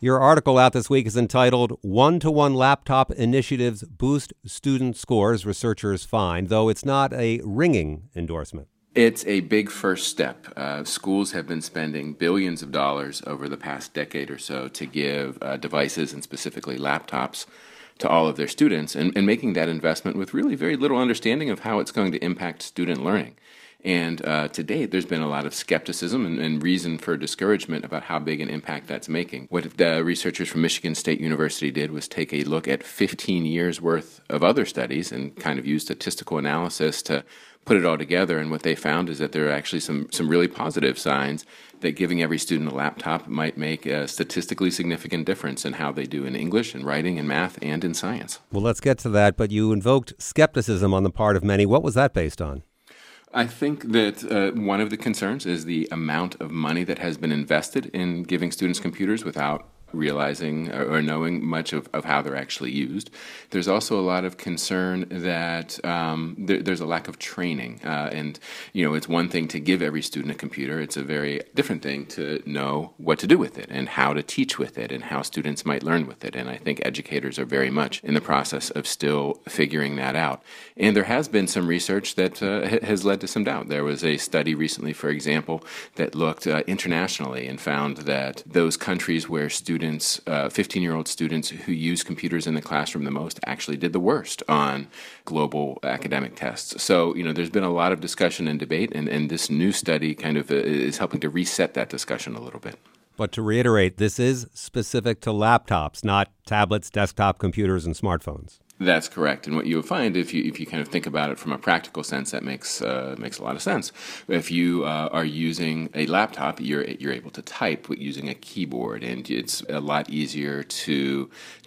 Your article out this week is entitled One-to-One Laptop Initiatives Boost Student Scores, Researchers Find, though it's not a ringing endorsement. It's a big first step. Schools have been spending billions of dollars over the past decade or so to give devices and specifically laptops to all of their students and making that investment with really very little understanding of how it's going to impact student learning. And to date, there's been a lot of skepticism and reason for discouragement about how big an impact that's making. What the researchers from Michigan State University did was take a look at 15 years worth of other studies and kind of use statistical analysis to put it all together. And what they found is that there are actually some really positive signs that giving every student a laptop might make a statistically significant difference in how they do in English and writing and math and in science. Well, let's get to that, but you invoked skepticism on the part of many. What was that based on? I think that one of the concerns is the amount of money that has been invested in giving students computers without realizing or knowing much of how they're actually used. There's also a lot of concern that there's a lack of training. And, it's one thing to give every student a computer. It's a very different thing to know what to do with it and how to teach with it and how students might learn with it. And I think educators are very much in the process of still figuring that out. And there has been some research that has led to some doubt. There was a study recently, for example, that looked internationally and found that those countries where 15-year-old students who use computers in the classroom the most actually did the worst on global academic tests. So, there's been a lot of discussion and debate, and this new study kind of is helping to reset that discussion a little bit. But to reiterate, this is specific to laptops, not tablets, desktop computers, and smartphones. That's correct. And what you'll find, if you kind of think about it from a practical sense, that makes a lot of sense. If you are using a laptop, you're able to type using a keyboard, and it's a lot easier to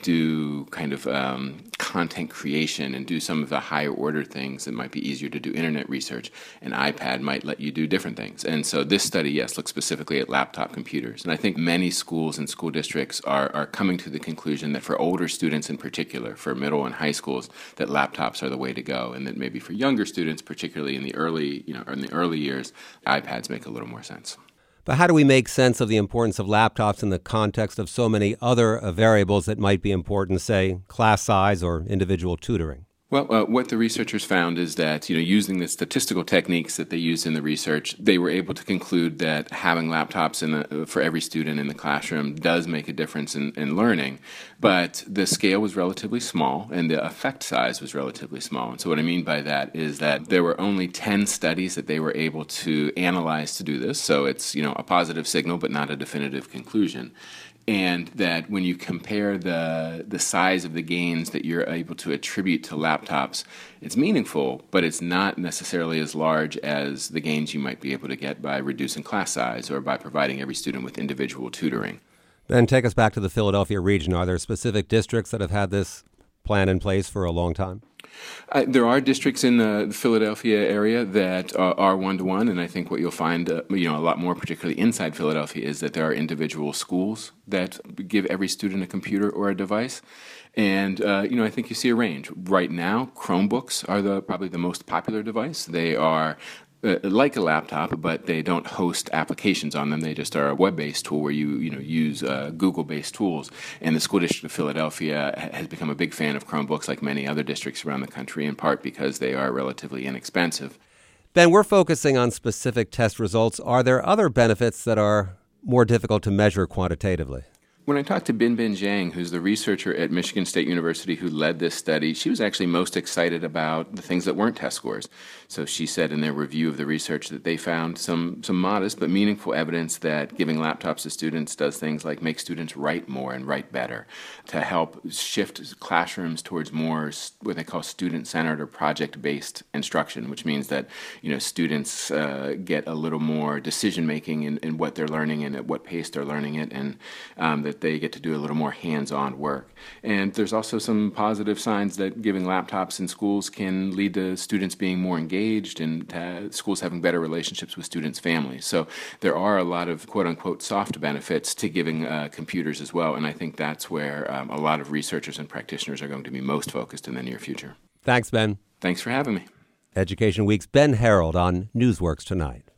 do kind of content creation and do some of the higher order things that might be easier to do internet research. An iPad might let you do different things. And so this study, yes, looks specifically at laptop computers. And I think many schools and school districts are coming to the conclusion that for older students in particular, for middle and high schools, that laptops are the way to go, and that maybe for younger students, particularly in the early years, iPads make a little more sense. But how do we make sense of the importance of laptops in the context of so many other variables that might be important, say class size or individual tutoring? Well, what the researchers found is that, using the statistical techniques that they used in the research, they were able to conclude that having laptops for every student in the classroom does make a difference in learning. But the scale was relatively small and the effect size was relatively small. And so what I mean by that is that there were only 10 studies that they were able to analyze to do this. So it's, a positive signal, but not a definitive conclusion. And that when you compare the size of the gains that you're able to attribute to laptops, it's meaningful, but it's not necessarily as large as the gains you might be able to get by reducing class size or by providing every student with individual tutoring. Then take us back to the Philadelphia region. Are there specific districts that have had this plan in place for a long time? There are districts in the Philadelphia area that are one-to-one, and I think what you'll find, a lot more, particularly inside Philadelphia, is that there are individual schools that give every student a computer or a device. And, I think you see a range. Right now, Chromebooks are probably the most popular device. They are like a laptop, but they don't host applications on them. They just are a web-based tool where you use Google-based tools. And the School District of Philadelphia has become a big fan of Chromebooks, like many other districts around the country, in part because they are relatively inexpensive. Ben, we're focusing on specific test results. Are there other benefits that are more difficult to measure quantitatively? When I talked to Binbin Zhang, who's the researcher at Michigan State University who led this study, she was actually most excited about the things that weren't test scores. So she said in their review of the research that they found some modest but meaningful evidence that giving laptops to students does things like make students write more and write better, to help shift classrooms towards more what they call student-centered or project-based instruction, which means that students get a little more decision-making in what they're learning and at what pace they're learning it, and that they get to do a little more hands-on work. And there's also some positive signs that giving laptops in schools can lead to students being more engaged and schools having better relationships with students' families. So there are a lot of quote-unquote soft benefits to giving computers as well, and I think that's where a lot of researchers and practitioners are going to be most focused in the near future. Thanks, Ben. Thanks for having me. Education Week's Ben Herold on Newsworks Tonight.